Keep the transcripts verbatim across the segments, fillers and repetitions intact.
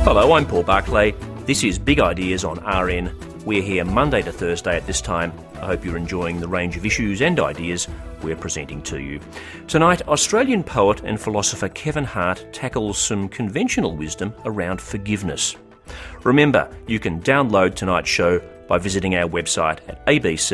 Hello, I'm Paul Barclay. This is Big Ideas on R N. We're here Monday to Thursday at this time. I hope you're enjoying the range of issues and ideas we're presenting to you. Tonight, Australian poet and philosopher Kevin Hart tackles some conventional wisdom around forgiveness. Remember, you can download tonight's show by visiting our website at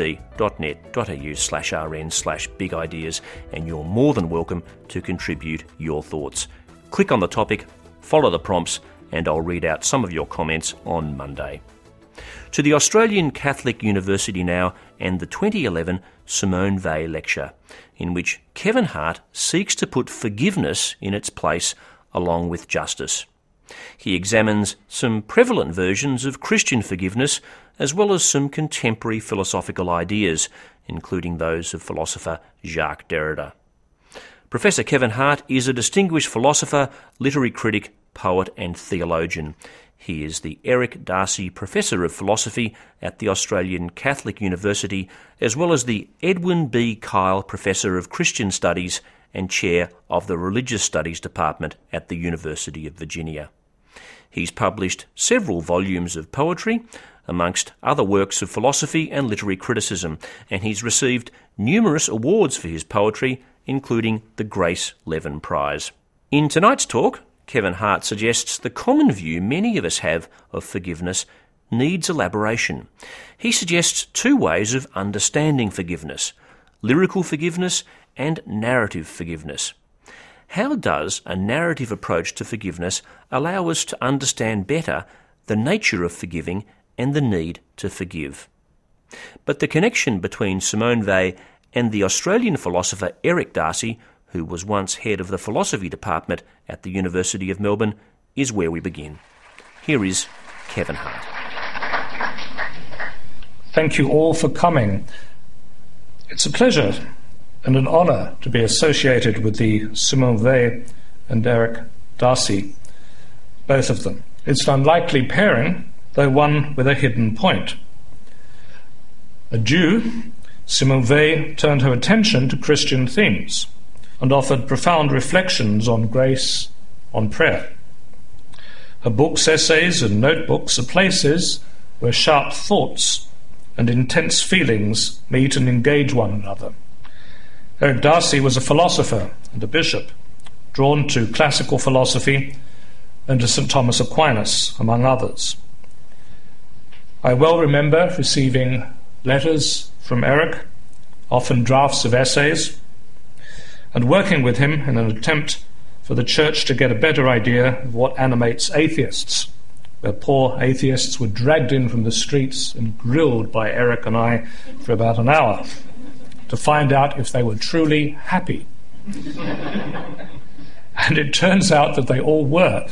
abc.net.au slash rn slash big ideas, and you're more than welcome to contribute your thoughts. Click on the topic, follow the prompts, and I'll read out some of your comments on Monday. To the Australian Catholic University now and the twenty eleven Simone Weil lecture, in which Kevin Hart seeks to put forgiveness in its place along with justice. He examines some prevalent versions of Christian forgiveness as well as some contemporary philosophical ideas, including those of philosopher Jacques Derrida. Professor Kevin Hart is a distinguished philosopher, literary critic, poet and theologian. He is the Eric Darcy Professor of Philosophy at the Australian Catholic University, as well as the Edwin B. Kyle Professor of Christian Studies and Chair of the Religious Studies Department at the University of Virginia. He's published several volumes of poetry, amongst other works of philosophy and literary criticism, and he's received numerous awards for his poetry, including the Grace Levin Prize. In tonight's talk, Kevin Hart suggests the common view many of us have of forgiveness needs elaboration. He suggests two ways of understanding forgiveness: lyrical forgiveness and narrative forgiveness. How does a narrative approach to forgiveness allow us to understand better the nature of forgiving and the need to forgive? But the connection between Simone Weil and the Australian philosopher Eric Darcy, who was once head of the philosophy department at the University of Melbourne, is where we begin. Here is Kevin Hart. Thank you all for coming. It's a pleasure and an honour to be associated with the Simone Weil and Eric Darcy, both of them. It's an unlikely pairing, though one with a hidden point. A Jew, Simone Weil turned her attention to Christian themes and offered profound reflections on grace, on prayer. Her books, essays and notebooks are places where sharp thoughts and intense feelings meet and engage one another. Eric Darcy was a philosopher and a bishop, drawn to classical philosophy and to Saint Thomas Aquinas, among others. I well remember receiving letters from Eric, often drafts of essays, and working with him in an attempt for the Church to get a better idea of what animates atheists, where poor atheists were dragged in from the streets and grilled by Eric and I for about an hour to find out if they were truly happy. And it turns out that they all were.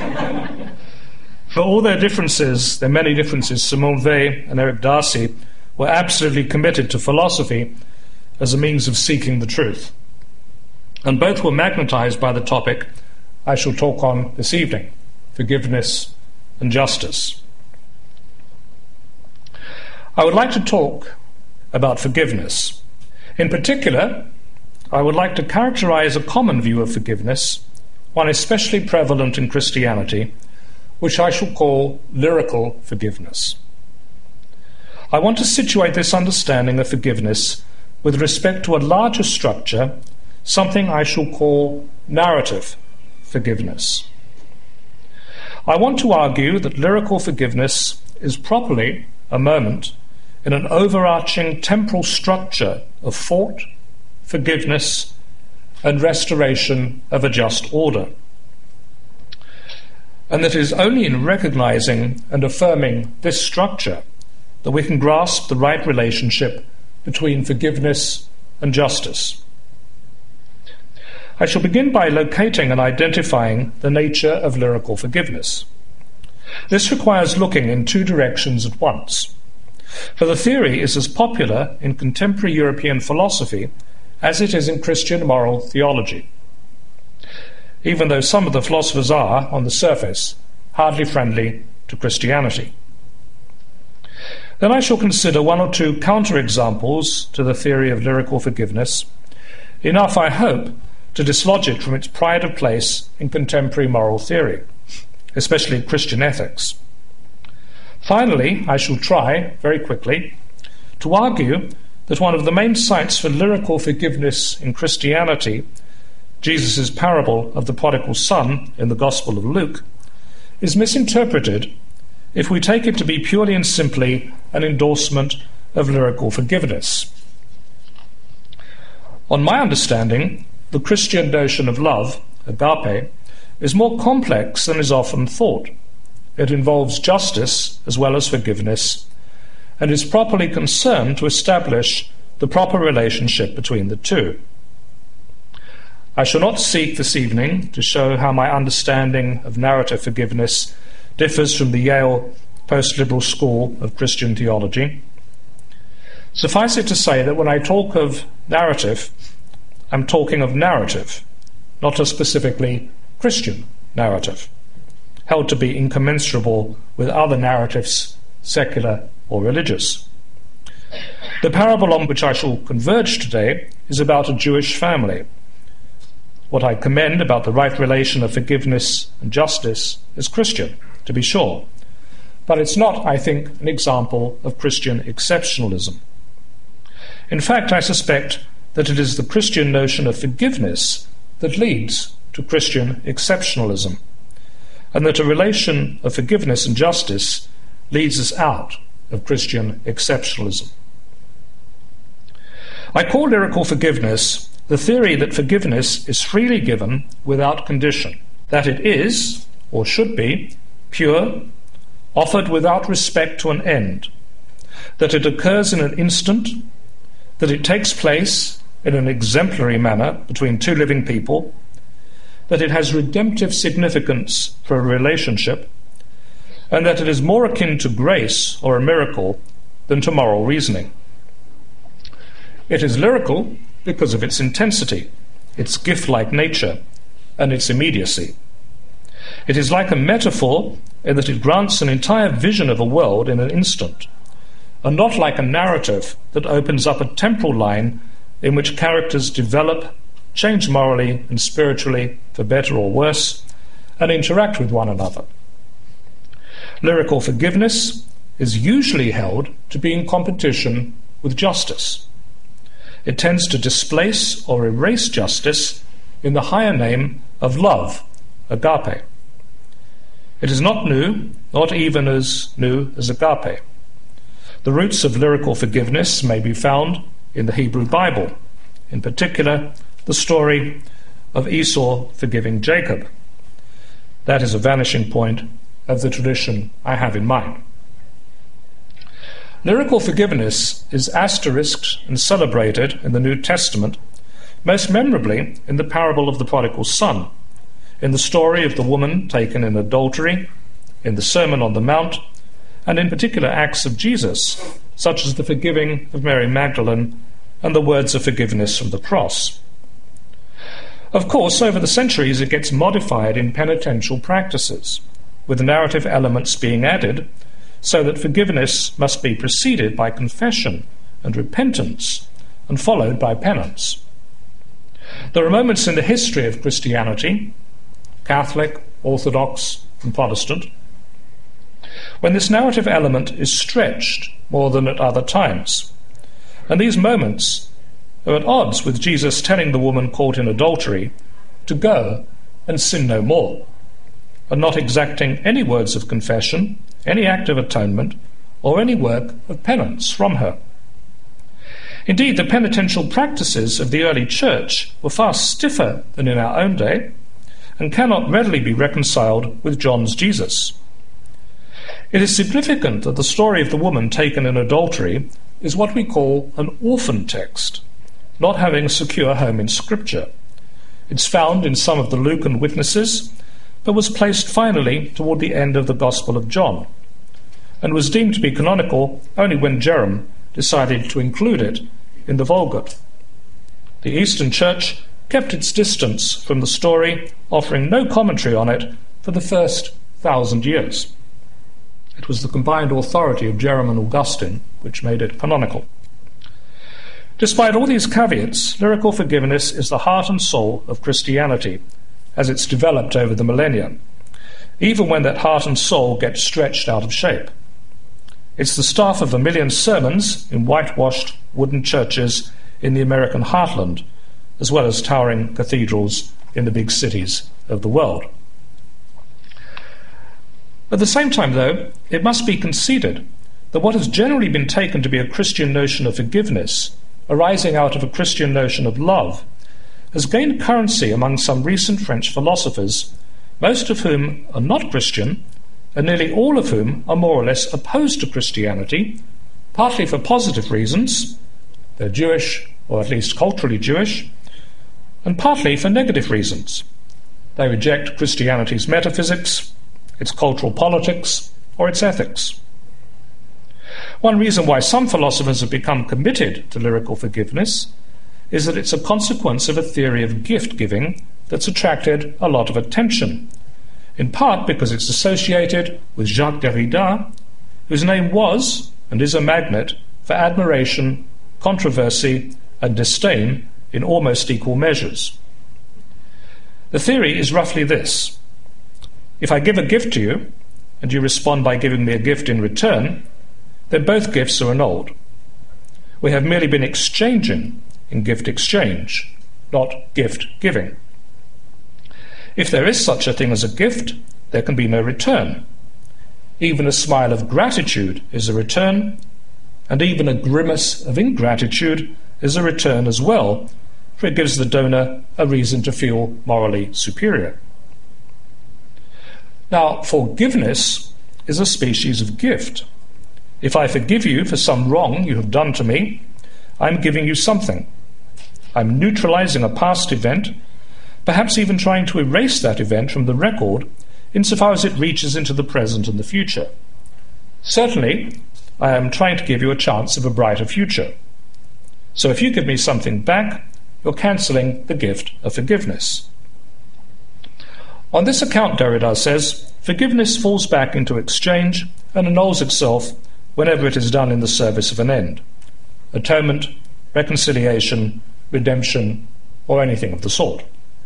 For all their differences, their many differences, Simone Weil and Eric Darcy were absolutely committed to philosophy as a means of seeking the truth. And both were magnetized by the topic I shall talk on this evening: forgiveness and justice. I would like to talk about forgiveness. In particular, I would like to characterize a common view of forgiveness, one especially prevalent in Christianity, which I shall call lyrical forgiveness. I want to situate this understanding of forgiveness with respect to a larger structure, something I shall call narrative forgiveness. I want to argue that lyrical forgiveness is properly a moment in an overarching temporal structure of thought, forgiveness, and restoration of a just order. And that it is only in recognizing and affirming this structure that we can grasp the right relationship between forgiveness and justice. I shall begin by locating and identifying the nature of lyrical forgiveness. This requires looking in two directions at once, for the theory is as popular in contemporary European philosophy as it is in Christian moral theology, even though some of the philosophers are, on the surface, hardly friendly to Christianity. Then I shall consider one or two counterexamples to the theory of lyrical forgiveness, enough, I hope, to dislodge it from its pride of place in contemporary moral theory. especially Christian ethics. Finally, I shall try, very quickly, to argue that one of the main sites for lyrical forgiveness in Christianity, Jesus' parable of the prodigal son in the Gospel of Luke, is misinterpreted if we take it to be purely and simply an endorsement of lyrical forgiveness. On my understanding, the Christian notion of love, agape, is more complex than is often thought. It involves justice as well as forgiveness, and is properly concerned to establish the proper relationship between the two. I shall not seek this evening to show how my understanding of narrative forgiveness differs from the Yale post-liberal school of Christian theology. Suffice it to say that when I talk of narrative, I'm talking of narrative, not a specifically Christian narrative, held to be incommensurable with other narratives, secular or religious. The parable on which I shall converge today is about a Jewish family. What I commend about the right relation of forgiveness and justice is Christian, to be sure, but it's not, I think, an example of Christian exceptionalism. In fact, I suspect that it is the Christian notion of forgiveness that leads to Christian exceptionalism, and that a relation of forgiveness and justice leads us out of Christian exceptionalism. I call lyrical forgiveness the theory that forgiveness is freely given without condition, that it is, or should be, pure, offered without respect to an end, that it occurs in an instant, that it takes place in an exemplary manner between two living people, that it has redemptive significance for a relationship, and that it is more akin to grace or a miracle than to moral reasoning. It is lyrical because of its intensity, its gift-like nature, and its immediacy. It is like a metaphor in that it grants an entire vision of a world in an instant, and not like a narrative that opens up a temporal line in which characters develop, change morally and spiritually for better or worse, and interact with one another. Lyrical forgiveness is usually held to be in competition with justice. It tends to displace or erase justice in the higher name of love, agape. It is not new, not even as new as agape. The roots of lyrical forgiveness may be found in the Hebrew Bible, in particular the story of Esau forgiving Jacob. That is a vanishing point of the tradition I have in mind. Lyrical forgiveness is asterisked and celebrated in the New Testament, most memorably in the parable of the prodigal son, in the story of the woman taken in adultery, in the Sermon on the Mount, and in particular acts of Jesus, such as the forgiving of Mary Magdalene and the words of forgiveness from the cross. Of course, over the centuries it gets modified in penitential practices, with narrative elements being added, so that forgiveness must be preceded by confession and repentance and followed by penance. There are moments in the history of Christianity, Catholic, Orthodox, and Protestant, when this narrative element is stretched more than at other times. And these moments are at odds with Jesus telling the woman caught in adultery to go and sin no more, and not exacting any words of confession, any act of atonement, or any work of penance from her. Indeed, the penitential practices of the early church were far stiffer than in our own day, and cannot readily be reconciled with John's Jesus. It is significant that the story of the woman taken in adultery is what we call an orphan text, not having a secure home in Scripture. It's found in some of the Lucan witnesses, but was placed finally toward the end of the Gospel of John, and was deemed to be canonical only when Jerome decided to include it in the Vulgate. The Eastern Church kept its distance from the story, offering no commentary on it for the first thousand years. It was the combined authority of Jerome and Augustine which made it canonical. Despite all these caveats, lyrical forgiveness is the heart and soul of Christianity, as it's developed over the millennia. even when that heart and soul get stretched out of shape. It's the stuff of a million sermons in whitewashed wooden churches in the American heartland, as well as towering cathedrals in the big cities of the world. At the same time, though, it must be conceded that what has generally been taken to be a Christian notion of forgiveness, arising out of a Christian notion of love, has gained currency among some recent French philosophers, most of whom are not Christian, and nearly all of whom are more or less opposed to Christianity, partly for positive reasons, they're Jewish, or at least culturally Jewish, and partly for negative reasons. They reject Christianity's metaphysics, its cultural politics, or its ethics. One reason why some philosophers have become committed to lyrical forgiveness is that it's a consequence of a theory of gift-giving that's attracted a lot of attention, in part because it's associated with Jacques Derrida, whose name was and is a magnet for admiration, controversy, and disdain in almost equal measures. The theory is roughly this: if I give a gift to you, and you respond by giving me a gift in return, then both gifts are annulled. We have merely been exchanging in gift exchange, not gift giving. If there is such a thing as a gift, there can be no return. Even a smile of gratitude is a return, and even a grimace of ingratitude is a return as well, for it gives the donor a reason to feel morally superior. Now, forgiveness is a species of gift. If I forgive you for some wrong you have done to me, I'm giving you something. I'm neutralizing a past event, perhaps even trying to erase that event from the record insofar as it reaches into the present and the future. Certainly, I am trying to give you a chance of a brighter future. So if you give me something back, you're cancelling the gift of forgiveness. On this account, Derrida says, forgiveness falls back into exchange and annuls itself whenever it is done in the service of an end: atonement, reconciliation, redemption, or anything of the sort.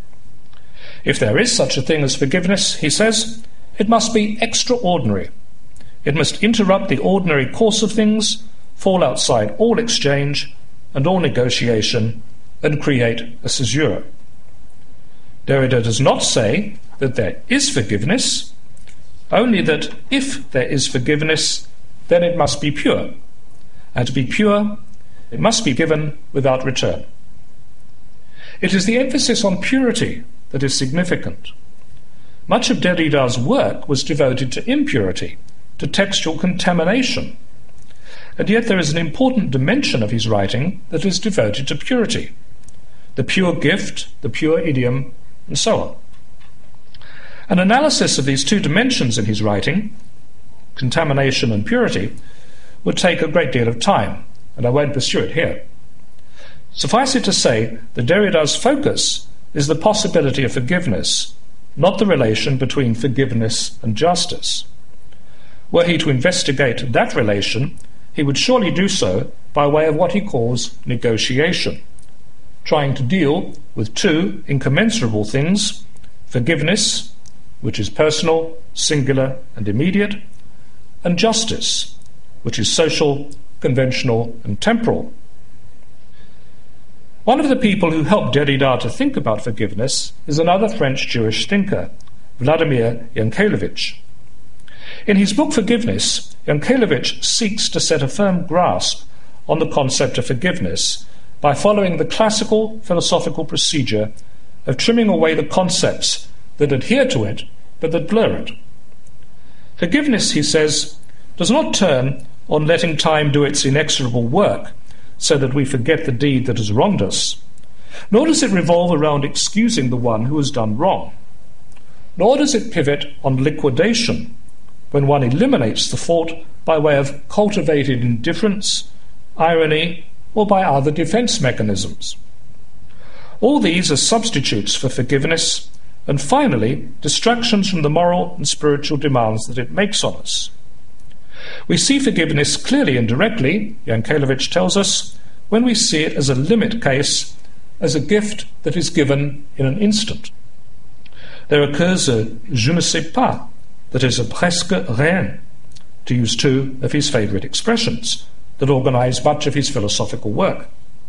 If there is such a thing as forgiveness, he says, it must be extraordinary. It must interrupt the ordinary course of things, fall outside all exchange and all negotiation, and create a caesura. Derrida does not say that there is forgiveness, only that if there is forgiveness, then it must be pure. And to be pure, it must be given without return. It is the emphasis on purity that is significant. Much of Derrida's work was devoted to impurity, to textual contamination, and yet there is an important dimension of his writing that is devoted to purity: the pure gift, the pure idiom, and so on. An analysis of these two dimensions in his writing, contamination and purity, would take a great deal of time, and I won't pursue it here. Suffice it to say that Derrida's focus is the possibility of forgiveness, not the relation between forgiveness and justice. Were he to investigate that relation, he would surely do so by way of what he calls negotiation, trying to deal with two incommensurable things: forgiveness, which is personal, singular, and immediate, and justice, which is social, conventional, and temporal. One of the people who helped Derrida to think about forgiveness is another French Jewish thinker, Vladimir Yankelevich. In his book Forgiveness, Yankelevich seeks to set a firm grasp on the concept of forgiveness by following the classical philosophical procedure of trimming away the concepts that adhere to it but that blur it. Forgiveness, he says, does not turn on letting time do its inexorable work so that we forget the deed that has wronged us, nor does it revolve around excusing the one who has done wrong, nor does it pivot on liquidation when one eliminates the fault by way of cultivated indifference, irony, or by other defense mechanisms. All these are substitutes for forgiveness, and finally, distractions from the moral and spiritual demands that it makes on us. We see forgiveness clearly and directly, Yankelevich tells us, when we see it as a limit case, as a gift that is given in an instant. There occurs a je ne sais pas that is a presque rien, to use two of his favourite expressions that organise much of his philosophical work.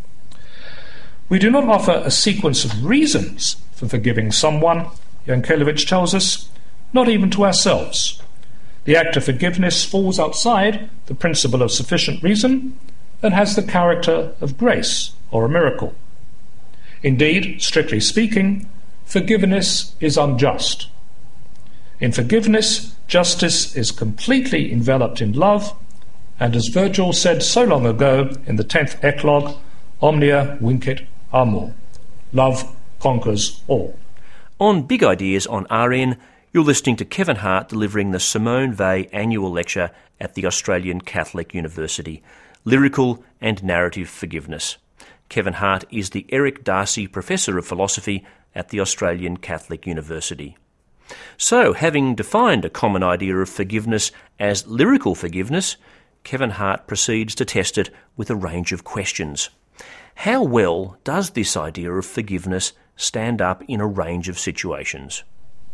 We do not offer a sequence of reasons for forgiving someone, Yankelevich tells us, not even to ourselves. The act of forgiveness falls outside the principle of sufficient reason and has the character of grace or a miracle. Indeed, strictly speaking, forgiveness is unjust. In forgiveness, justice is completely enveloped in love, and as Virgil said so long ago in the tenth eclogue, omnia vincit amor. Love conquers all. On Big Ideas on R N, you're listening to Kevin Hart delivering the Simone Weil Annual Lecture at the Australian Catholic University, Lyrical and Narrative Forgiveness. Kevin Hart is the Eric Darcy Professor of Philosophy at the Australian Catholic University. So, having defined a common idea of forgiveness as lyrical forgiveness, Kevin Hart proceeds to test it with a range of questions. How well does this idea of forgiveness stand up in a range of situations?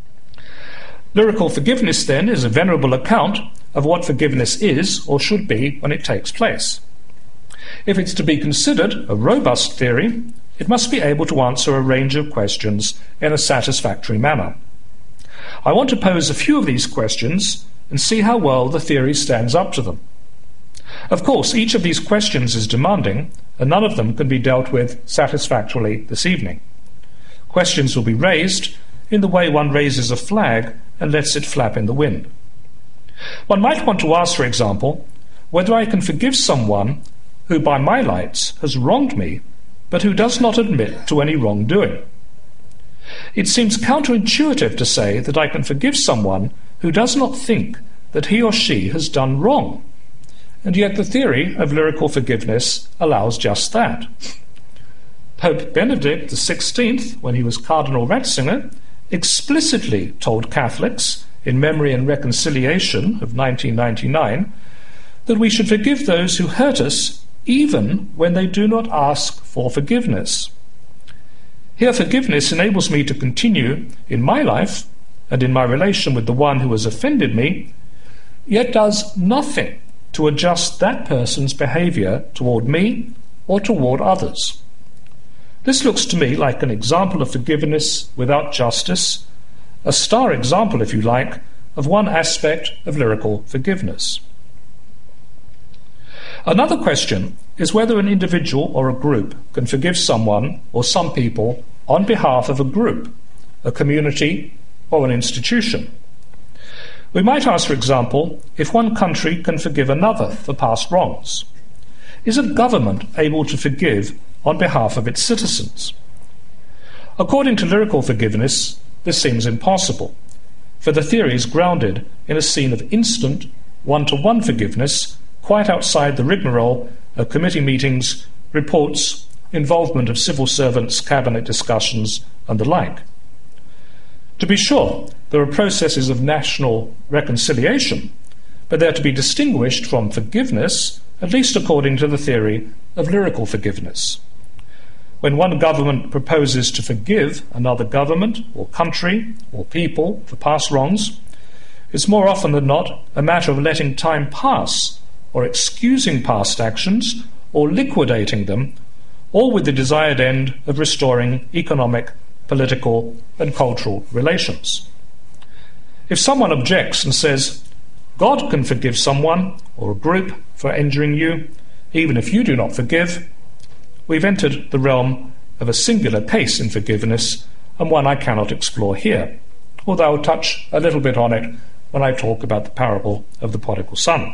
Lyrical forgiveness, then, is a venerable account of what forgiveness is or should be when it takes place. If it's to be considered a robust theory, it must be able to answer a range of questions in a satisfactory manner. I want to pose a few of these questions and see how well the theory stands up to them. Of course, each of these questions is demanding, and none of them can be dealt with satisfactorily this evening. Questions will be raised in the way one raises a flag and lets it flap in the wind. One might want to ask, for example, whether I can forgive someone who, by my lights, has wronged me, but who does not admit to any wrongdoing. It seems counterintuitive to say that I can forgive someone who does not think that he or she has done wrong, and yet the theory of lyrical forgiveness allows just that. Pope Benedict the sixteenth, when he was Cardinal Ratzinger, explicitly told Catholics in Memory and Reconciliation of nineteen ninety-nine that we should forgive those who hurt us even when they do not ask for forgiveness. Here, forgiveness enables me to continue in my life and in my relation with the one who has offended me, yet does nothing to adjust that person's behaviour toward me or toward others. This looks to me like an example of forgiveness without justice, a star example, if you like, of one aspect of lyrical forgiveness. Another question is whether an individual or a group can forgive someone or some people on behalf of a group, a community, or an institution. We might ask, for example, if one country can forgive another for past wrongs. Is a government able to forgive on behalf of its citizens? According to lyrical forgiveness, this seems impossible, for the theory is grounded in a scene of instant, one-to-one forgiveness, quite outside the rigmarole of committee meetings, reports, involvement of civil servants, cabinet discussions, and the like. To be sure, there are processes of national reconciliation, but they are to be distinguished from forgiveness, at least according to the theory of lyrical forgiveness. When one government proposes to forgive another government or country or people for past wrongs, it's more often than not a matter of letting time pass or excusing past actions or liquidating them, all with the desired end of restoring economic, political, and cultural relations. If someone objects and says, God can forgive someone or a group for injuring you, even if you do not forgive, we've entered the realm of a singular case in forgiveness, and one I cannot explore here, although I'll touch a little bit on it when I talk about the parable of the prodigal son.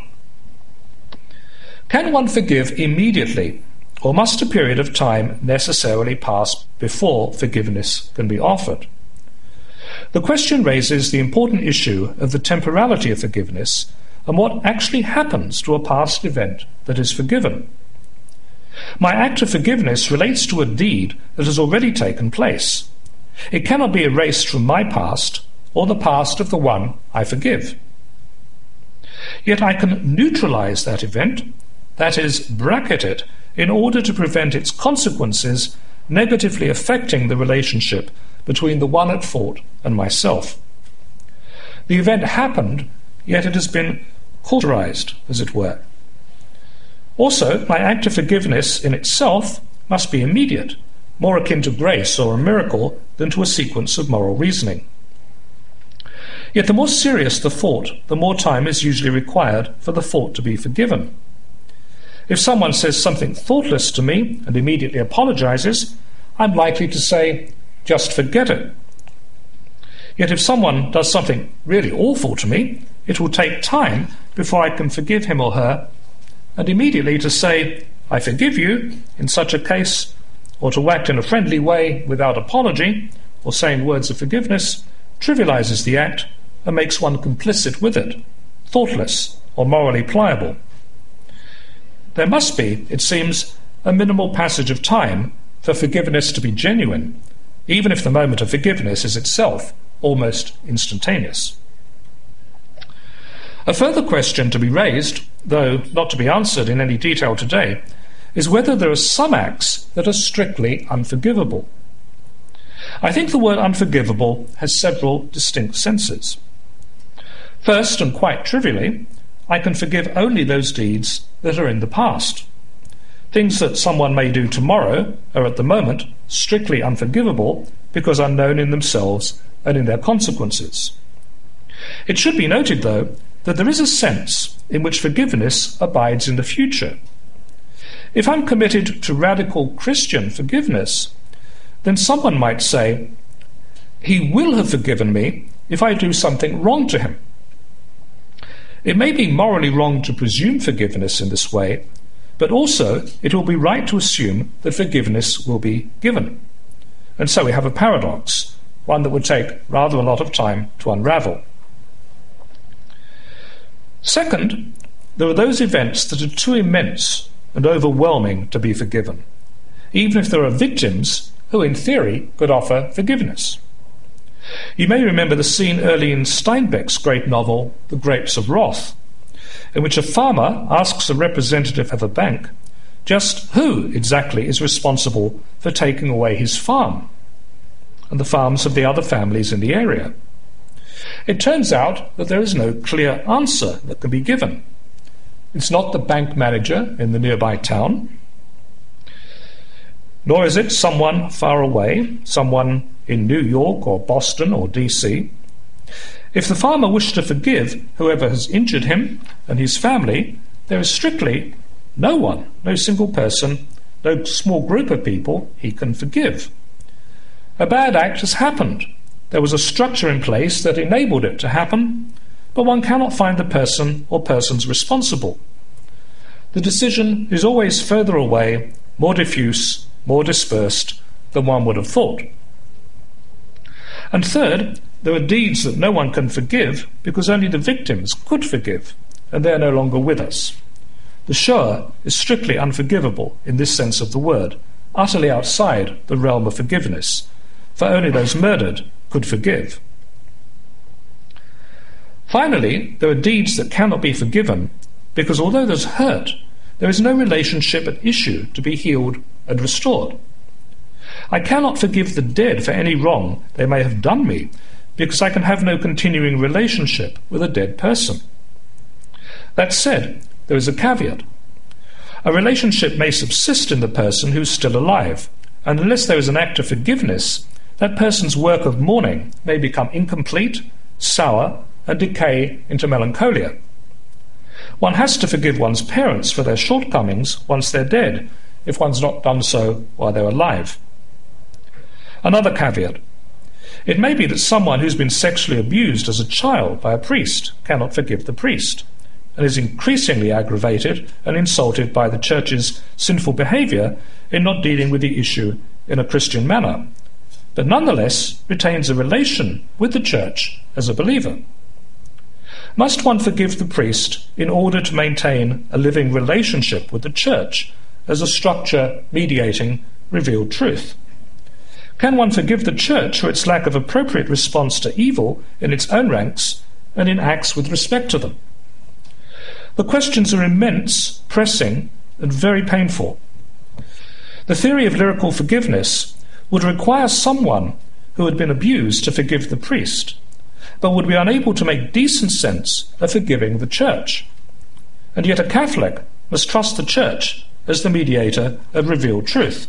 Can one forgive immediately, or must a period of time necessarily pass before forgiveness can be offered? The question raises the important issue of the temporality of forgiveness and what actually happens to a past event that is forgiven. My act of forgiveness relates to a deed that has already taken place. It cannot be erased from my past or the past of the one I forgive. Yet I can neutralize that event, that is, bracket it, in order to prevent its consequences negatively affecting the relationship between the one at fault and myself. The event happened, yet it has been cauterized, as it were. Also, my act of forgiveness in itself must be immediate, more akin to grace or a miracle than to a sequence of moral reasoning. Yet the more serious the fault, the more time is usually required for the fault to be forgiven. If someone says something thoughtless to me and immediately apologizes, I'm likely to say, just forget it. Yet if someone does something really awful to me, it will take time before I can forgive him or her, and immediately to say, I forgive you, in such a case, or to act in a friendly way without apology, or saying words of forgiveness, trivializes the act and makes one complicit with it, thoughtless or morally pliable. There must be, it seems, a minimal passage of time for forgiveness to be genuine, even if the moment of forgiveness is itself almost instantaneous. A further question to be raised, though not to be answered in any detail today, is whether there are some acts that are strictly unforgivable. I think the word unforgivable has several distinct senses. First, and quite trivially, I can forgive only those deeds that are in the past. Things that someone may do tomorrow are at the moment strictly unforgivable because unknown in themselves and in their consequences. It should be noted, though, that there is a sense in which forgiveness abides in the future. If I'm committed to radical Christian forgiveness, then someone might say, he will have forgiven me if I do something wrong to him. It may be morally wrong to presume forgiveness in this way, but also it will be right to assume that forgiveness will be given. And so we have a paradox, one that would take rather a lot of time to unravel. Second, there are those events that are too immense and overwhelming to be forgiven, even if there are victims who in theory could offer forgiveness. You may remember the scene early in Steinbeck's great novel, The Grapes of Wrath, in which a farmer asks a representative of a bank just who exactly is responsible for taking away his farm and the farms of the other families in the area. It turns out that there is no clear answer that can be given. It's not the bank manager in the nearby town, nor is it someone far away, someone in New York or Boston or D C. If the farmer wished to forgive whoever has injured him and his family, there is strictly no one, no single person, no small group of people he can forgive. A bad act has happened. There was a structure in place that enabled it to happen, but one cannot find the person or persons responsible. The decision is always further away, more diffuse, more dispersed than one would have thought. And third, there are deeds that no one can forgive because only the victims could forgive, and they are no longer with us. The Shoah is strictly unforgivable in this sense of the word, utterly outside the realm of forgiveness, for only those murdered could forgive. Finally, there are deeds that cannot be forgiven because although there's hurt, there is no relationship at issue to be healed and restored. I cannot forgive the dead for any wrong they may have done me because I can have no continuing relationship with a dead person. That said, there is a caveat. A relationship may subsist in the person who is still alive, and unless there is an act of forgiveness, that person's work of mourning may become incomplete, sour, and decay into melancholia. One has to forgive one's parents for their shortcomings once they're dead, if one's not done so while they're alive. Another caveat. It may be that someone who's been sexually abused as a child by a priest cannot forgive the priest, and is increasingly aggravated and insulted by the Church's sinful behaviour in not dealing with the issue in a Christian manner, but nonetheless retains a relation with the Church as a believer. Must one forgive the priest in order to maintain a living relationship with the Church as a structure mediating revealed truth? Can one forgive the Church for its lack of appropriate response to evil in its own ranks and in acts with respect to them? The questions are immense, pressing, and very painful. The theory of lyrical forgiveness would require someone who had been abused to forgive the priest, but would be unable to make decent sense of forgiving the Church. And yet a Catholic must trust the Church as the mediator of revealed truth.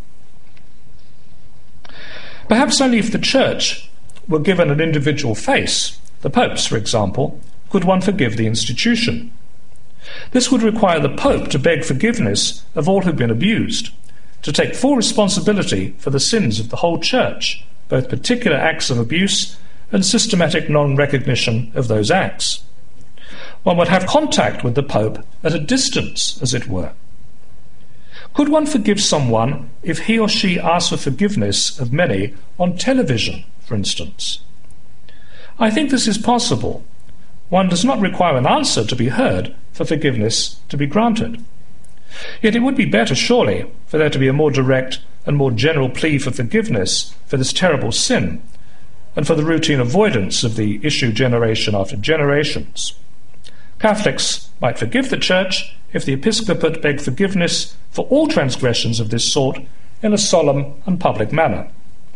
Perhaps only if the Church were given an individual face, the Pope's, for example, could one forgive the institution. This would require the Pope to beg forgiveness of all who've been abused, to take full responsibility for the sins of the whole Church, both particular acts of abuse and systematic non-recognition of those acts. One would have contact with the Pope at a distance, as it were. Could one forgive someone if he or she asks for forgiveness of many on television, for instance? I think this is possible. One does not require an answer to be heard for forgiveness to be granted. Yet it would be better, surely, for there to be a more direct and more general plea for forgiveness for this terrible sin, and for the routine avoidance of the issue generation after generations. Catholics might forgive the Church if the episcopate begged forgiveness for all transgressions of this sort in a solemn and public manner.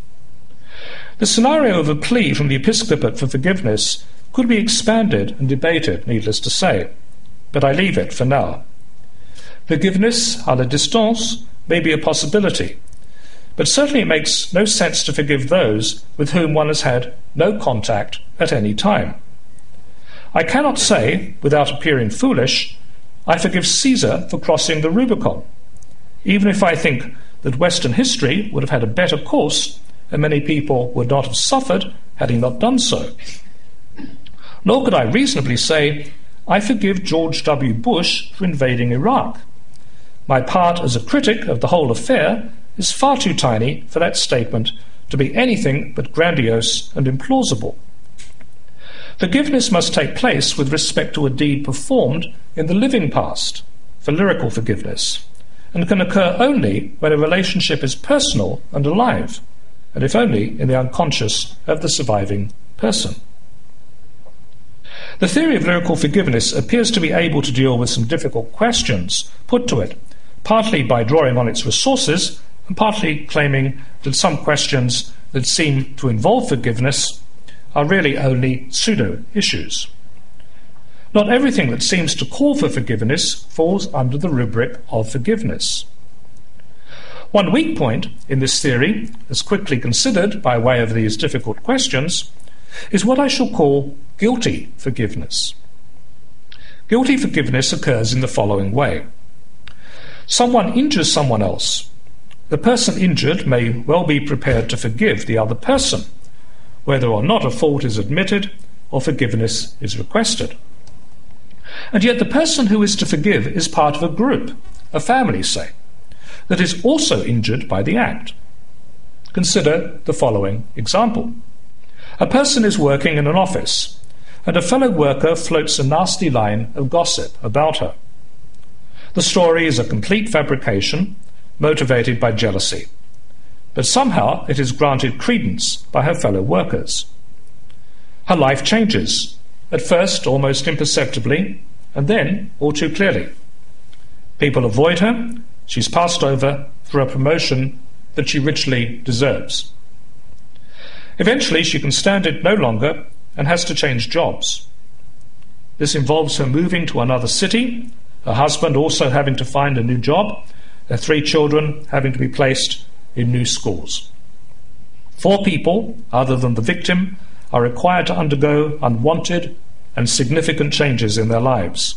The scenario of a plea from the episcopate for forgiveness could be expanded and debated, needless to say, but I leave it for now. Forgiveness à la distance may be a possibility, but certainly it makes no sense to forgive those with whom one has had no contact at any time. I cannot say, without appearing foolish, I forgive Caesar for crossing the Rubicon, even if I think that Western history would have had a better course and many people would not have suffered had he not done so. Nor could I reasonably say, I forgive George W. Bush for invading Iraq. My part as a critic of the whole affair is far too tiny for that statement to be anything but grandiose and implausible. Forgiveness must take place with respect to a deed performed in the living past, for lyrical forgiveness, and can occur only when a relationship is personal and alive, and if only in the unconscious of the surviving person. The theory of lyrical forgiveness appears to be able to deal with some difficult questions put to it, partly by drawing on its resources, and partly claiming that some questions that seem to involve forgiveness are really only pseudo-issues. Not everything that seems to call for forgiveness falls under the rubric of forgiveness. One weak point in this theory, as quickly considered by way of these difficult questions, is what I shall call guilty forgiveness. Guilty forgiveness occurs in the following way. Someone injures someone else. The person injured may well be prepared to forgive the other person, whether or not a fault is admitted or forgiveness is requested. And yet the person who is to forgive is part of a group, a family, say, that is also injured by the act. Consider the following example. A person is working in an office, and a fellow worker floats a nasty line of gossip about her. The story is a complete fabrication, motivated by jealousy, but somehow it is granted credence by her fellow workers. Her life changes, at first almost imperceptibly, and then all too clearly. People avoid her. She's passed over for a promotion that she richly deserves. Eventually she can stand it no longer and has to change jobs. This involves her moving to another city, her husband also having to find a new job, their three children having to be placed in new schools. Four people, other than the victim, are required to undergo unwanted and significant changes in their lives.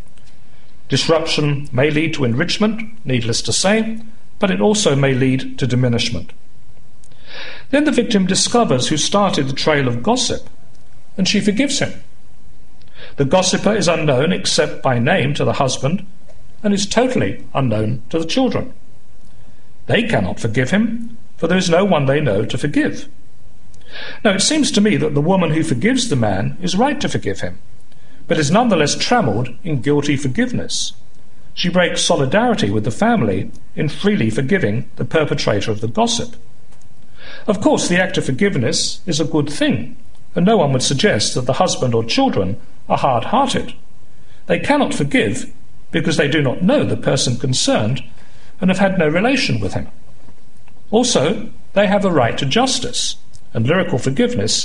Disruption may lead to enrichment, needless to say, but it also may lead to diminishment. Then the victim discovers who started the trail of gossip, and she forgives him. The gossiper is unknown except by name to the husband, and is totally unknown to the children. They cannot forgive him, for there is no one they know to forgive. Now, it seems to me that the woman who forgives the man is right to forgive him, but is nonetheless trammelled in guilty forgiveness. She breaks solidarity with the family in freely forgiving the perpetrator of the gossip. Of course, the act of forgiveness is a good thing, and no one would suggest that the husband or children are hard-hearted. They cannot forgive because they do not know the person concerned and have had no relation with him. Also, they have a right to justice, and lyrical forgiveness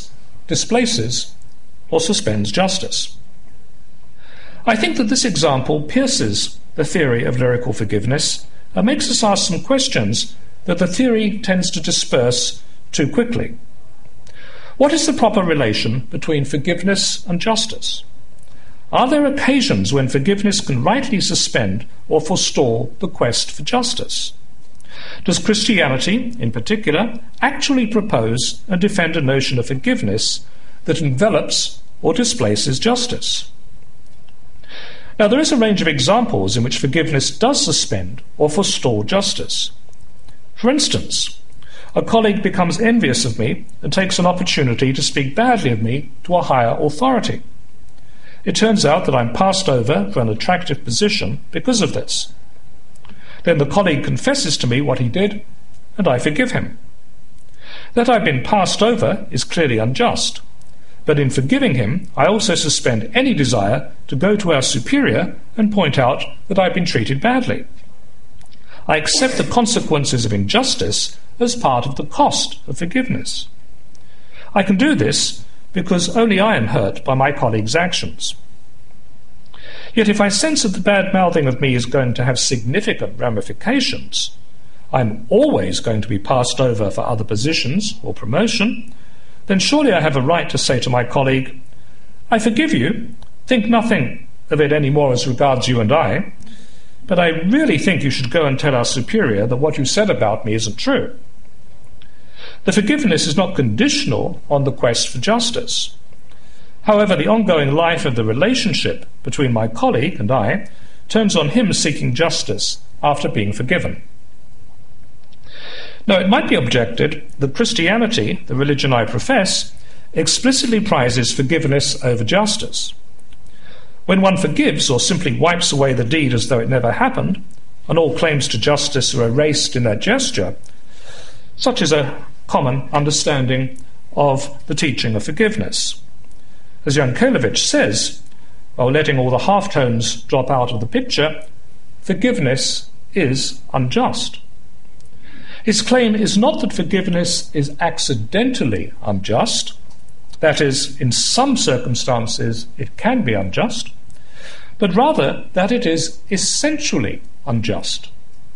displaces or suspends justice. I think that this example pierces the theory of lyrical forgiveness and makes us ask some questions that the theory tends to disperse too quickly. What is the proper relation between forgiveness and justice? Are there occasions when forgiveness can rightly suspend or forestall the quest for justice? Does Christianity, in particular, actually propose and defend a notion of forgiveness that envelops or displaces justice? Now, there is a range of examples in which forgiveness does suspend or forestall justice. For instance, a colleague becomes envious of me and takes an opportunity to speak badly of me to a higher authority. It turns out that I'm passed over for an attractive position because of this. Then the colleague confesses to me what he did, and I forgive him. That I've been passed over is clearly unjust, but in forgiving him, I also suspend any desire to go to our superior and point out that I've been treated badly. I accept the consequences of injustice as part of the cost of forgiveness. I can do this because only I am hurt by my colleague's actions. Yet if I sense that the bad-mouthing of me is going to have significant ramifications, I'm always going to be passed over for other positions or promotion, then surely I have a right to say to my colleague, I forgive you, think nothing of it any more as regards you and I, but I really think you should go and tell our superior that what you said about me isn't true. The forgiveness is not conditional on the quest for justice. However, the ongoing life of the relationship between my colleague and I turns on him seeking justice after being forgiven. Now, it might be objected that Christianity, the religion I profess, explicitly prizes forgiveness over justice. When one forgives or simply wipes away the deed as though it never happened, and all claims to justice are erased in that gesture, such is a common understanding of the teaching of forgiveness. As Yankelevich says, while letting all the half-tones drop out of the picture, forgiveness is unjust. His claim is not that forgiveness is accidentally unjust, that is, in some circumstances it can be unjust, but rather that it is essentially unjust.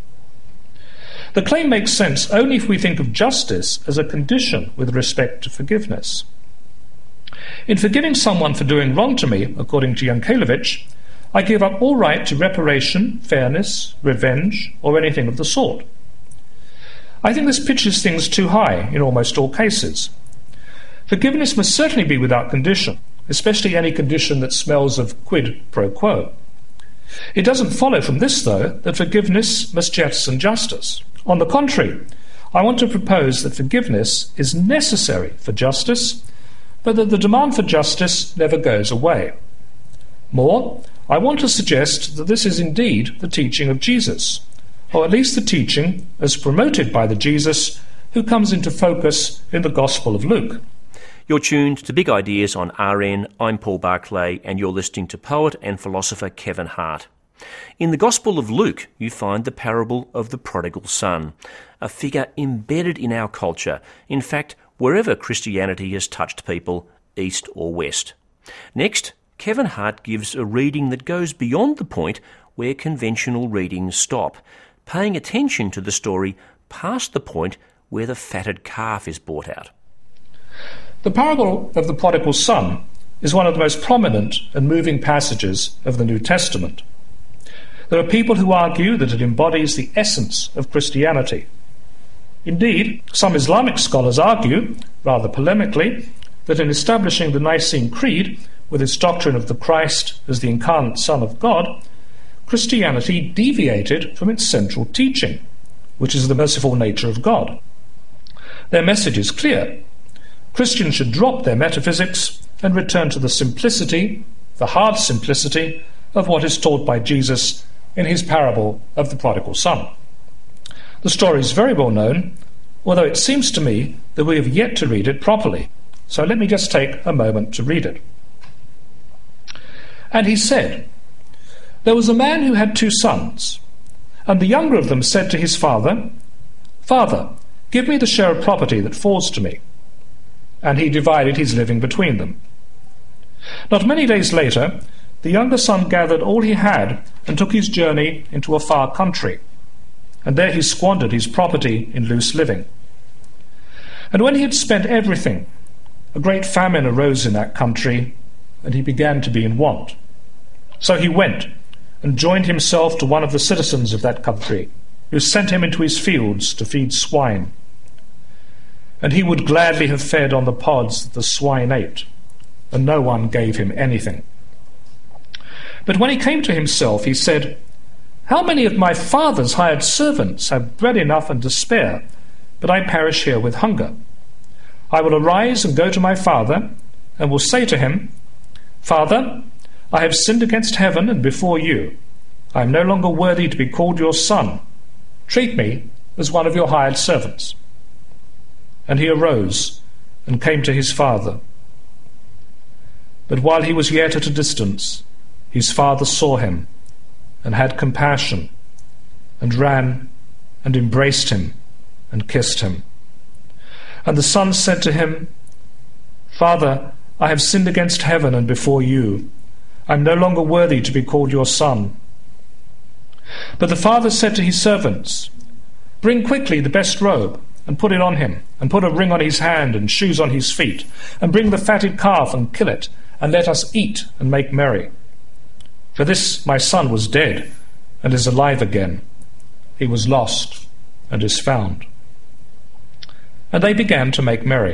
The claim makes sense only if we think of justice as a condition with respect to forgiveness. In forgiving someone for doing wrong to me, according to Yankelevich, I give up all right to reparation, fairness, revenge, or anything of the sort. I think this pitches things too high in almost all cases. Forgiveness must certainly be without condition, especially any condition that smells of quid pro quo. It doesn't follow from this, though, that forgiveness must jettison justice. On the contrary, I want to propose that forgiveness is necessary for justice, but that the demand for justice never goes away. More, I want to suggest that this is indeed the teaching of Jesus, or at least the teaching as promoted by the Jesus who comes into focus in the Gospel of Luke. You're tuned to Big Ideas on R N. I'm Paul Barclay, and you're listening to poet and philosopher Kevin Hart. In the Gospel of Luke, you find the parable of the prodigal son, a figure embedded in our culture, in fact, wherever Christianity has touched people, east or west. Next, Kevin Hart gives a reading that goes beyond the point where conventional readings stop, paying attention to the story past the point where the fatted calf is brought out. The parable of the prodigal son is one of the most prominent and moving passages of the New Testament. There are people who argue that it embodies the essence of Christianity. Indeed, some Islamic scholars argue, rather polemically, that in establishing the Nicene Creed with its doctrine of the Christ as the incarnate Son of God, Christianity deviated from its central teaching, which is the merciful nature of God. Their message is clear. Christians should drop their metaphysics and return to the simplicity, the hard simplicity, of what is taught by Jesus in his parable of the prodigal son. The story is very well known, although it seems to me that we have yet to read it properly. So let me just take a moment to read it. And he said, "There was a man who had two sons, and the younger of them said to his father, 'Father, give me the share of property that falls to me.' and he divided his living between them. Not many days later, the younger son gathered all he had and took his journey into a far country, and there he squandered his property in loose living. And when he had spent everything, a great famine arose in that country, and he began to be in want. So he went and joined himself to one of the citizens of that country, who sent him into his fields to feed swine. And he would gladly have fed on the pods that the swine ate, and no one gave him anything. But when he came to himself, he said, "How many of my father's hired servants have bread enough and to spare, but I perish here with hunger? I will arise and go to my father, and will say to him, 'Father, I have sinned against heaven and before you. I am no longer worthy to be called your son. Treat me as one of your hired servants.' And he arose and came to his father. But while he was yet at a distance, his father saw him and had compassion, and ran and embraced him and kissed him. And the son said to him, 'Father, I have sinned against heaven and before you. I am no longer worthy to be called your son.' But the father said to his servants, 'Bring quickly the best robe, and put it on him, and put a ring on his hand and shoes on his feet, and bring the fatted calf and kill it, and let us eat and make merry. For this my son was dead, and is alive again. He was lost, and is found.' And they began to make merry.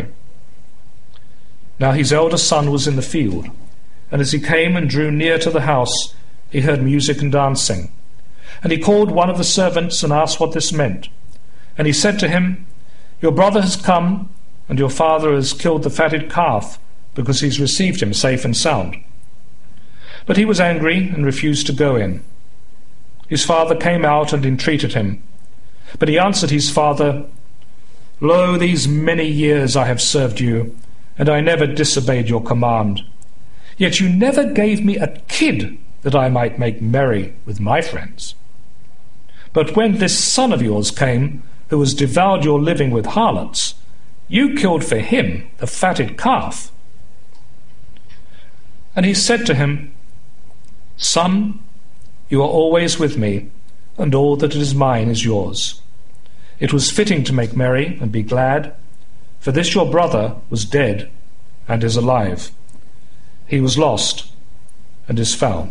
Now his elder son was in the field, and as he came and drew near to the house, he heard music and dancing. And he called one of the servants and asked what this meant. And he said to him, 'Your brother has come, and your father has killed the fatted calf, because he's received him safe and sound.' But he was angry and refused to go in. His father came out and entreated him. But he answered his father, 'Lo, these many years I have served you, and I never disobeyed your command. Yet you never gave me a kid that I might make merry with my friends. But when this son of yours came, who has devoured your living with harlots, you killed for him the fatted calf.' And he said to him, 'Son, you are always with me, and all that is mine is yours. It was fitting to make merry and be glad, for this your brother was dead and is alive. He was lost and is found.'"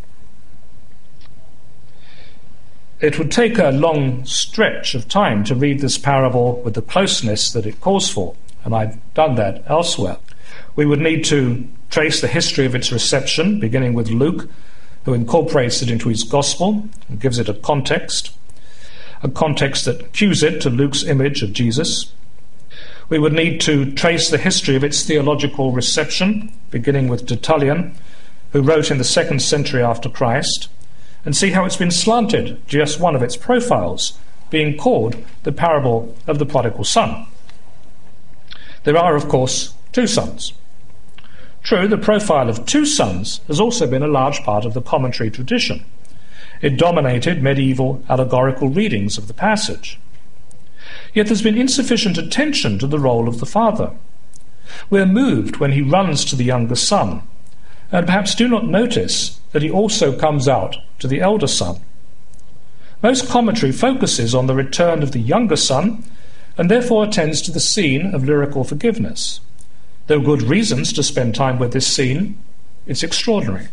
It would take a long stretch of time to read this parable with the closeness that it calls for, and I've done that elsewhere. We would need to trace the history of its reception, beginning with Luke, who incorporates it into his gospel and gives it a context, a context that cues it to Luke's image of Jesus. We would need to trace the history of its theological reception, beginning with Tertullian, who wrote in the second century after Christ, and see how it's been slanted, just one of its profiles, being called the parable of the prodigal son. There are, of course, two sons. True, the profile of two sons has also been a large part of the commentary tradition. It dominated medieval allegorical readings of the passage. Yet there's been insufficient attention to the role of the father. We're moved when he runs to the younger son, and perhaps do not notice that he also comes out to the elder son. Most commentary focuses on the return of the younger son, and therefore attends to the scene of lyrical forgiveness. There are good reasons to spend time with this scene. It's extraordinary.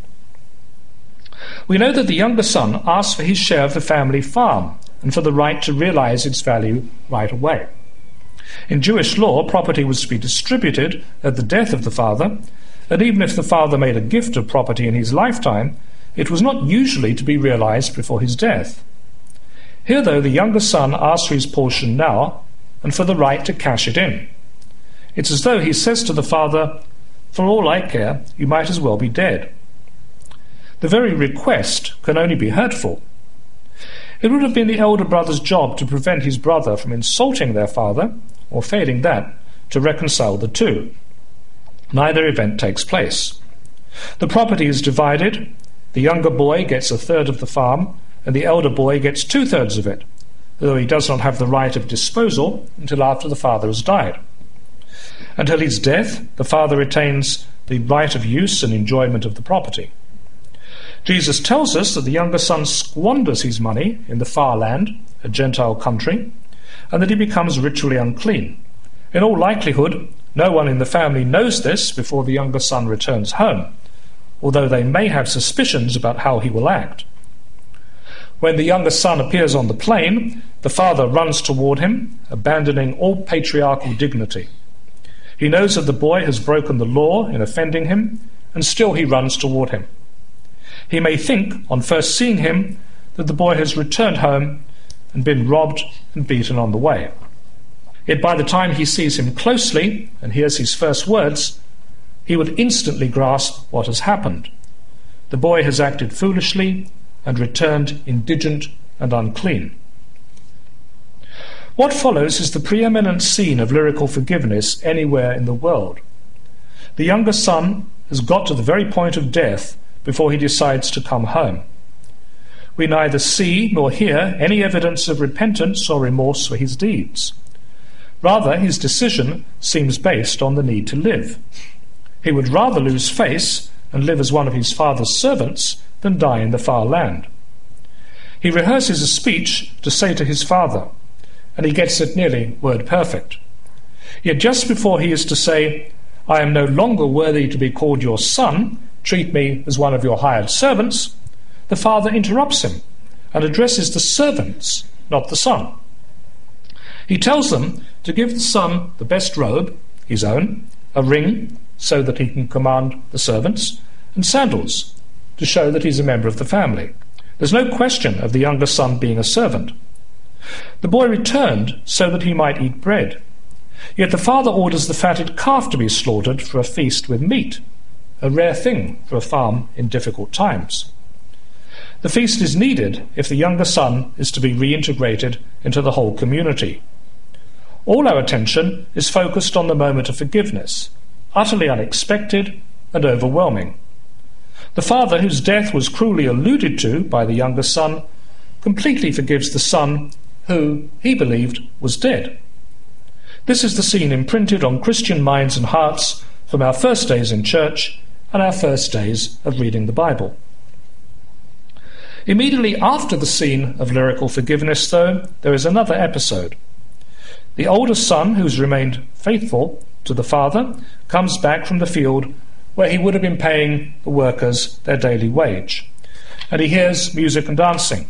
We know that the younger son asks for his share of the family farm and for the right to realize its value right away. In Jewish law, property was to be distributed at the death of the father, and even if the father made a gift of property in his lifetime, it was not usually to be realized before his death. Here, though, the younger son asks for his portion now and for the right to cash it in. It's as though he says to the father, "For all I care, you might as well be dead." The very request can only be hurtful. It would have been the elder brother's job to prevent his brother from insulting their father, or failing that, to reconcile the two. Neither event takes place. The property is divided. The younger boy gets a third of the farm, and the elder boy gets two-thirds of it, though he does not have the right of disposal until after the father has died. Until his death, the father retains the right of use and enjoyment of the property. Jesus tells us that the younger son squanders his money in the far land, a Gentile country, and that he becomes ritually unclean. In all likelihood, no one in the family knows this before the younger son returns home, although they may have suspicions about how he will act. When the younger son appears on the plain, the father runs toward him, abandoning all patriarchal dignity. He knows that the boy has broken the law in offending him, and still he runs toward him. He may think, on first seeing him, that the boy has returned home and been robbed and beaten on the way. Yet by the time he sees him closely and hears his first words, he would instantly grasp what has happened. The boy has acted foolishly and returned indigent and unclean. What follows is the preeminent scene of lyrical forgiveness anywhere in the world. The younger son has got to the very point of death before he decides to come home. We neither see nor hear any evidence of repentance or remorse for his deeds. Rather, his decision seems based on the need to live. He would rather lose face and live as one of his father's servants than die in the far land. He rehearses a speech to say to his father, and he gets it nearly word perfect. Yet just before he is to say, "I am no longer worthy to be called your son, treat me as one of your hired servants," the father interrupts him and addresses the servants, not the son. He tells them to give the son the best robe, his own, a ring, so that he can command the servants, and sandals, to show that he's a member of the family. There's no question of the younger son being a servant. The boy returned so that he might eat bread. Yet the father orders the fatted calf to be slaughtered for a feast with meat, a rare thing for a farm in difficult times. The feast is needed if the younger son is to be reintegrated into the whole community. All our attention is focused on the moment of forgiveness, utterly unexpected and overwhelming. The father, whose death was cruelly alluded to by the younger son, completely forgives the son who he believed was dead. This is the scene imprinted on Christian minds and hearts from our first days in church and our first days of reading the Bible. Immediately after the scene of lyrical forgiveness, though, there is another episode. The older son, who's remained faithful to the father, comes back from the field where he would have been paying the workers their daily wage, and he hears music and dancing.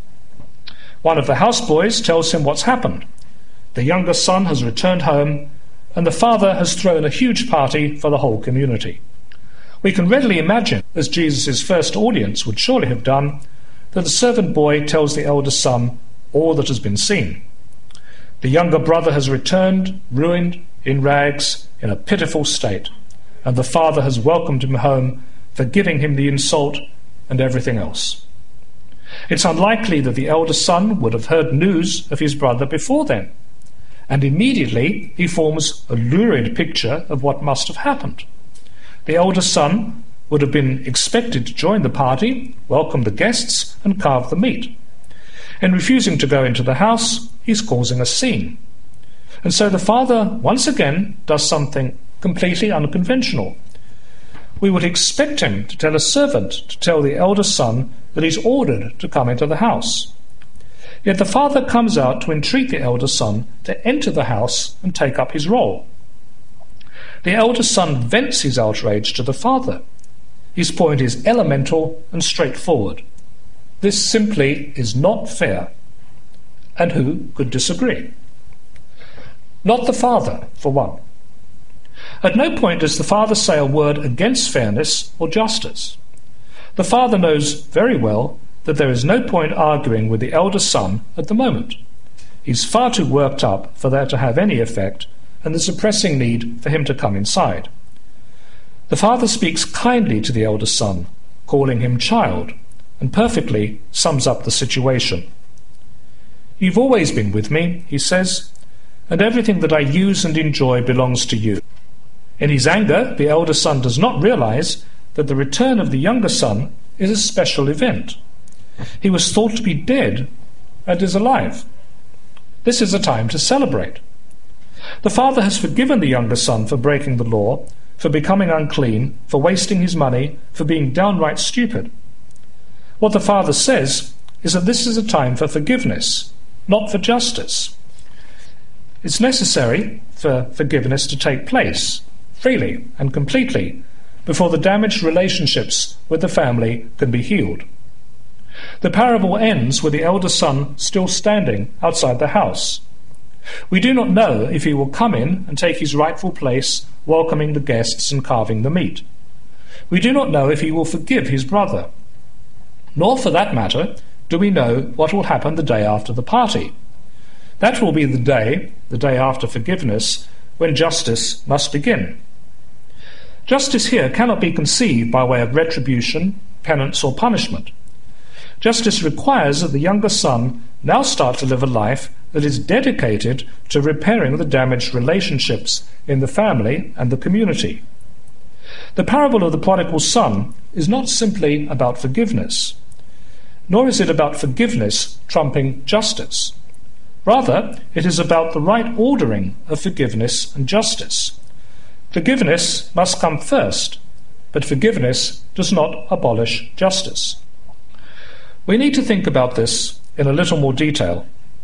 One of the houseboys tells him what's happened. The younger son has returned home, and the father has thrown a huge party for the whole community. We can readily imagine, as Jesus' first audience would surely have done, that the servant boy tells the elder son all that has been seen. The younger brother has returned, ruined, in rags, in a pitiful state, and the father has welcomed him home, forgiving him the insult and everything else. It's unlikely that the elder son would have heard news of his brother before then, and immediately he forms a lurid picture of what must have happened. The elder son would have been expected to join the party, welcome the guests, and carve the meat. In refusing to go into the house, he's causing a scene. And so the father once again does something completely unconventional. We would expect him to tell a servant to tell the elder son that he's ordered to come into the house. Yet the father comes out to entreat the elder son to enter the house and take up his role. The elder son vents his outrage to the father. His point is elemental and straightforward. This simply is not fair. And who could disagree? Not the father, for one. At no point does the father say a word against fairness or justice. The father knows very well that there is no point arguing with the elder son at the moment. He's far too worked up for that to have any effect, and there's a pressing need for him to come inside. The father speaks kindly to the elder son, calling him child, and perfectly sums up the situation. "You've always been with me," he says, "and everything that I use and enjoy belongs to you." In his anger, the elder son does not realize that the return of the younger son is a special event. He was thought to be dead and is alive. This is a time to celebrate. The father has forgiven the younger son for breaking the law, for becoming unclean, for wasting his money, for being downright stupid. What the father says is that this is a time for forgiveness, not for justice. It's necessary for forgiveness to take place, freely and completely, before the damaged relationships with the family can be healed. The parable ends with the elder son still standing outside the house. We do not know if he will come in and take his rightful place, welcoming the guests and carving the meat. We do not know if he will forgive his brother. Nor, for that matter, do we know what will happen the day after the party. That will be the day, the day after forgiveness, when justice must begin. Justice here cannot be conceived by way of retribution, penance, or punishment. Justice requires that the younger son now start to live a life that is dedicated to repairing the damaged relationships in the family and the community. The parable of the prodigal son is not simply about forgiveness, nor is it about forgiveness trumping justice. Rather, it is about the right ordering of forgiveness and justice. Forgiveness must come first, but forgiveness does not abolish justice. We need to think about this in a little more detail.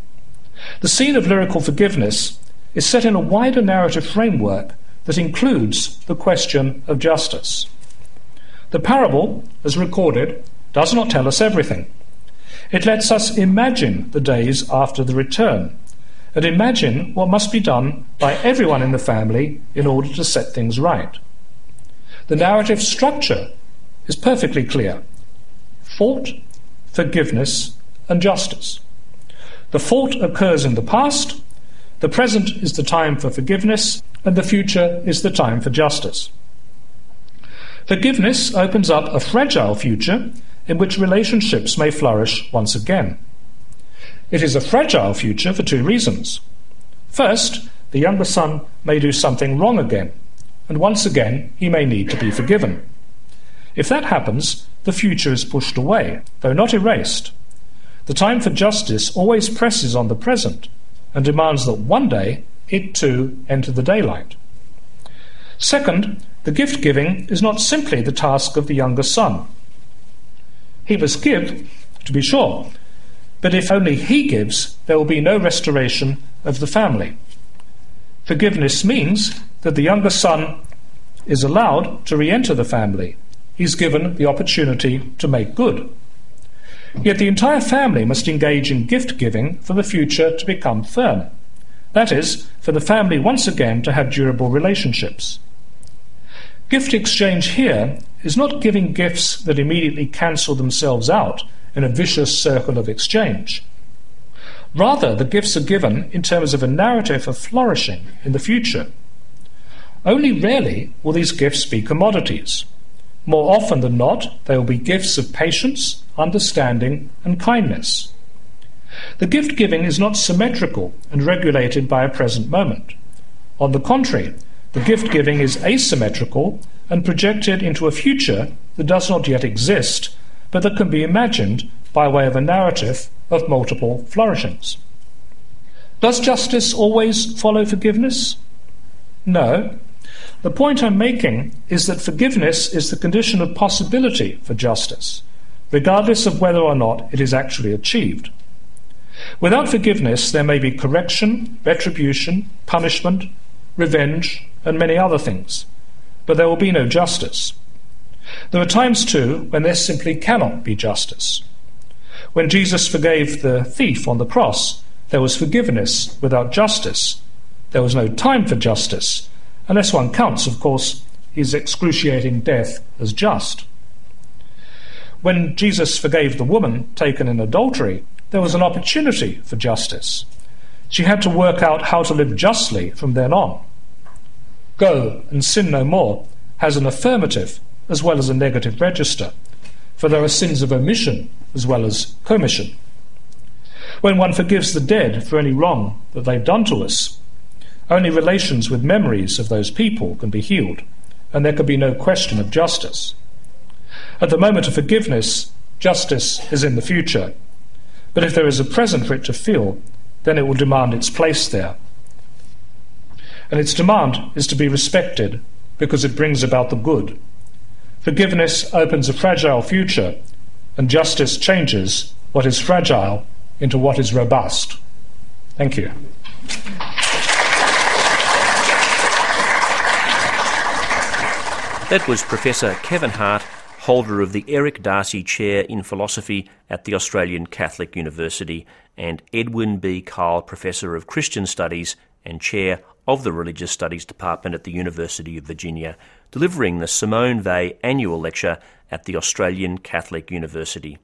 The scene of lyrical forgiveness is set in a wider narrative framework that includes the question of justice. The parable, as recorded, does not tell us everything. It lets us imagine the days after the return, and imagine what must be done by everyone in the family in order to set things right. The narrative structure is perfectly clear: fault, forgiveness, and justice. The fault occurs in the past, the present is the time for forgiveness, and the future is the time for justice. Forgiveness opens up a fragile future in which relationships may flourish once again. It is a fragile future for two reasons. First, the younger son may do something wrong again, and once again he may need to be forgiven. If that happens, the future is pushed away, though not erased. The time for justice always presses on the present and demands that one day it too enter the daylight. Second, the gift-giving is not simply the task of the younger son. He must give, to be sure, but if only he gives, there will be no restoration of the family. Forgiveness means that the younger son is allowed to re-enter the family. He's given the opportunity to make good. Yet the entire family must engage in gift-giving for the future to become firm. That is, for the family once again to have durable relationships. Gift exchange here is not giving gifts that immediately cancel themselves out in a vicious circle of exchange. Rather, the gifts are given in terms of a narrative of flourishing in the future. Only rarely will these gifts be commodities. More often than not, they will be gifts of patience, understanding, and kindness. The gift-giving is not symmetrical and regulated by a present moment. On the contrary, the gift-giving is asymmetrical and projected into a future that does not yet exist, but that can be imagined by way of a narrative of multiple flourishings. Does justice always follow forgiveness? No. The point I'm making is that forgiveness is the condition of possibility for justice, regardless of whether or not it is actually achieved. Without forgiveness, there may be correction, retribution, punishment, revenge, and many other things, but there will be no justice. There are times, too, when there simply cannot be justice. When Jesus forgave the thief on the cross, there was forgiveness without justice. There was no time for justice, unless one counts, of course, his excruciating death as just. When Jesus forgave the woman taken in adultery, there was an opportunity for justice. She had to work out how to live justly from then on. Go and sin no more has an affirmative as well as a negative register, for there are sins of omission as well as commission. When one forgives the dead for any wrong that they've done to us, only relations with memories of those people can be healed, and there can be no question of justice. At the moment of forgiveness, justice is in the future, but if there is a present for it to feel, then it will demand its place there. and its demand is to be respected because it brings about the good. Forgiveness opens a fragile future, and justice changes what is fragile into what is robust. Thank you. That was Professor Kevin Hart, holder of the Eric Darcy Chair in Philosophy at the Australian Catholic University, and Edwin B. Kyle, Professor of Christian Studies and Chair of the Religious Studies Department at the University of Virginia, delivering the Simone Weil Annual Lecture at the Australian Catholic University.